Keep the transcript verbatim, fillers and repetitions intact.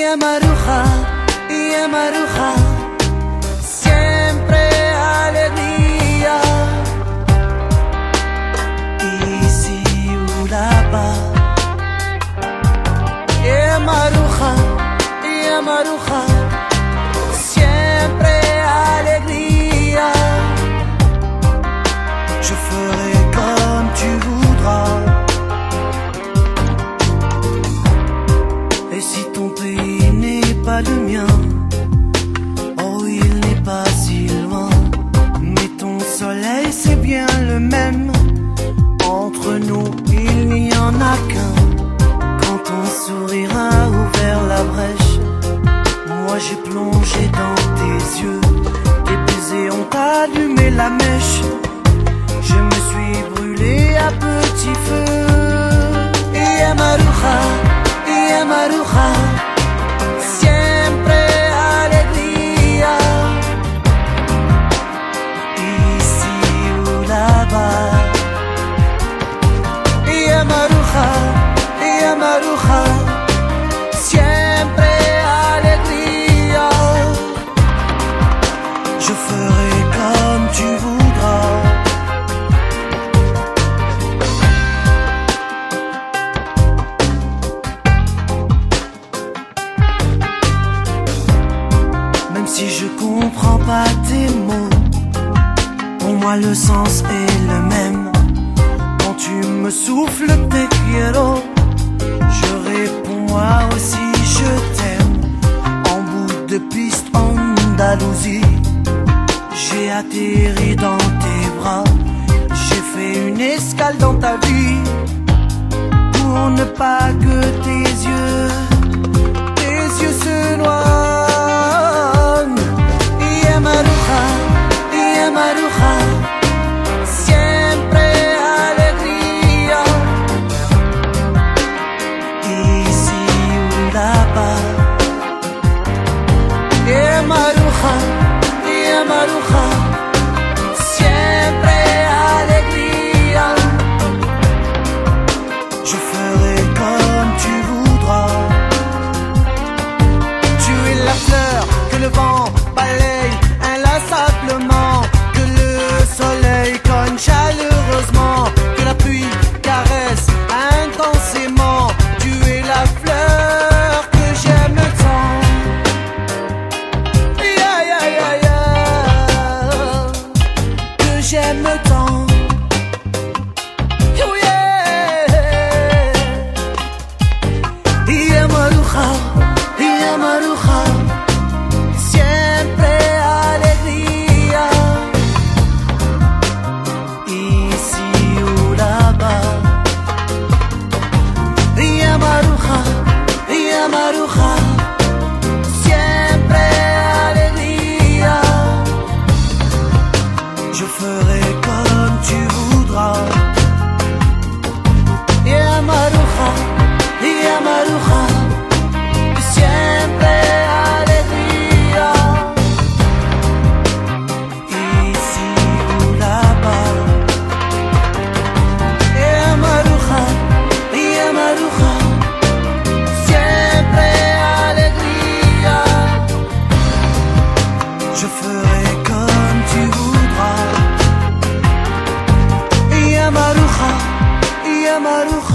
y Maruja, y Maruja, siempre alegría. Ici ou là-bas, y Maruja, y Maruja, siempre alegría. Je ferai comme tu voudras. Et si ton pays n'est pas le mien, oh il n'est pas si loin, mais ton soleil c'est bien le même. Entre nous il n'y en a qu'un. Quand ton sourire a ouvert la brèche, moi j'ai plongé dans tes yeux. Tes baisers ont allumé la mèche. Je me suis brûlé à petit feu. Y Maruja, y Maruja, siempre alegría. Ici ou là-bas, y Maruja, y Maruja, siempre alegría. Je ferai comme tu voudras. Même si je comprends pas tes mots, pour moi le sens est le même. Quand tu me souffles te quiero, je réponds moi aussi je t'aime. En bout de piste en Andalousie, j'ai atterri dans tes bras. J'ai fait une escale dans ta vie, pour ne pas que tes yeux, tes yeux se noient. Maruja, y Maruja, siempre alegría. Ici ou là-bas, y Maruja, y Maruja, siempre alegría. Je ferai comme tu voudras. Tu es la fleur que le vent balaye inlassablement, que le soleil cogne chaleureusement, que la pluie caresse intensément. Tu es la fleur que j'aime tant. Yeah, yeah, yeah, yeah. Que j'aime tant. Oh yeah. Y Maruja, y Maruja, siempre alegría. Ici ou là-bas, y Maruja, y Maruja, siempre alegría. Je ferai comme tu voudras. Y Maruja, y Maruja, siempre alegría. Ici ou là-bas, y Maruja, y Maruja, siempre alegría. Je ferai comme tu voudras. Y Maruja, y Maruja.